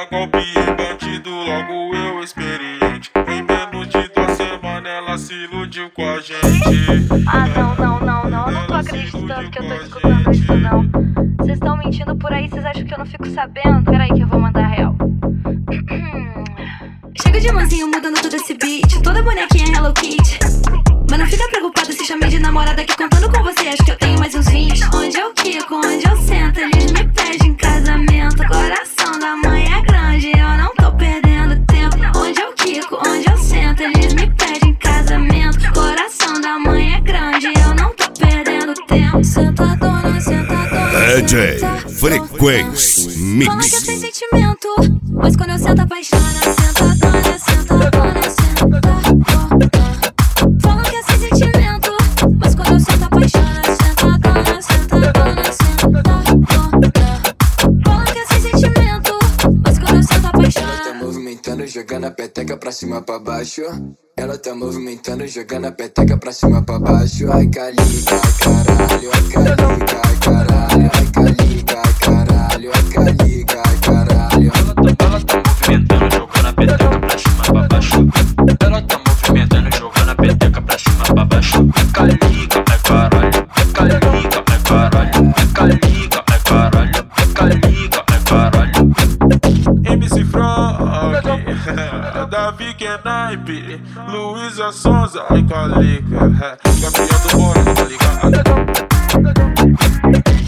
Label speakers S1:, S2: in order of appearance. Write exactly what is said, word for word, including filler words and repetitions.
S1: golpe em bandido, logo eu experiente. Em menos de duas semanas ela se iludiu com a gente.
S2: Ah, não, não, não, não, eu não tô acreditando que eu tô escutando isso, não. Vocês estão mentindo por aí, vocês acham que eu não fico sabendo? Peraí que eu vou mandar real.
S3: Chega de mansinho mudando todo esse beat, toda bonequinha Hello Kitty. Mas não fica preocupado se chamei de namorada que contando com você acho que eu tenho mais uns vinte. Onde eu quico, onde eu sento, eles me pedem casamento. Coração da mãe é grande, eu não tô perdendo tempo. Onde eu quico, onde eu sento, eles me pedem casamento. Coração da mãe é grande, eu não tô perdendo tempo. Sentadona, sentadona,
S4: D J Frequência Mix.
S3: fala que é sem sentimento, mas quando eu sento apaixona. Sentadona, sentadona, sentadona. Fala que é sem sentimento, mas quando eu sento apaixona. Sentadona, sentadona, sentadona. Fala que é sem sentimento, mas quando eu sento apaixona.
S5: Ela tá movimentando, jogando a peteca pra cima pra baixo. Ela tá movimentando, jogando a peteca pra cima pra baixo. Ai calica, ai caralho, ai calica, ai caralho, ai calica, ai caralho, ai calica, ai caralho.
S6: Ela tá, ela tá movimentando, jogando a peteca pra cima pra baixo. Ela tá movimentando, jogando a peteca pra cima pra baixo. Ai calica, ai caralho, ai calica, ai caralho, ai calica, ai caralho, ai calica, ai caralho.
S1: M C Frog, Davi Kenaipe, Luísa Sonza, ai calica, campeão do bora, tá ligado?